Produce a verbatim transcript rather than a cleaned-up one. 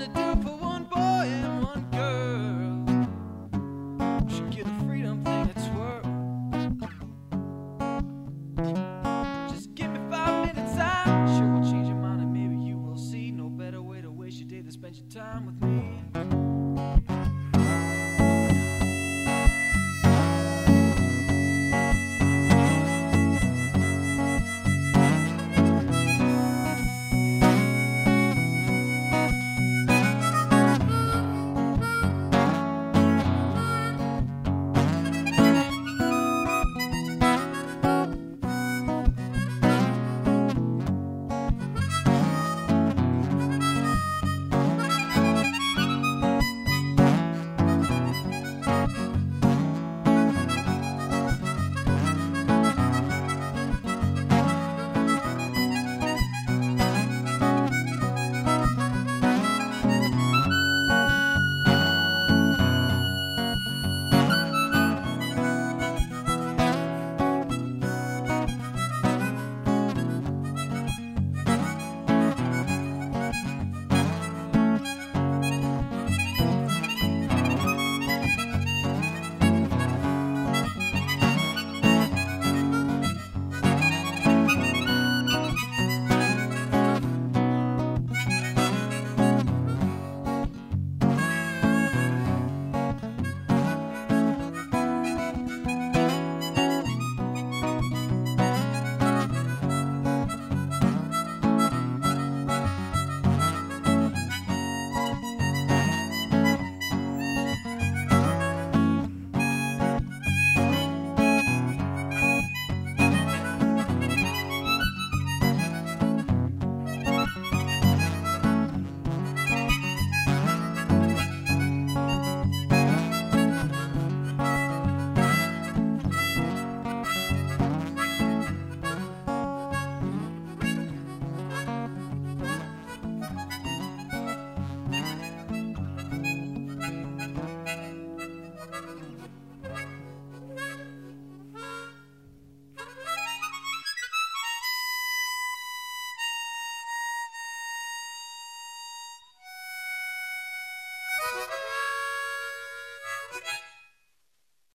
to do for one boy and one girl. We should give the freedom thing a twirl. Just give me five minutes time. Sure will change your mind and maybe you will see no better way to waste your day than spend your time with me.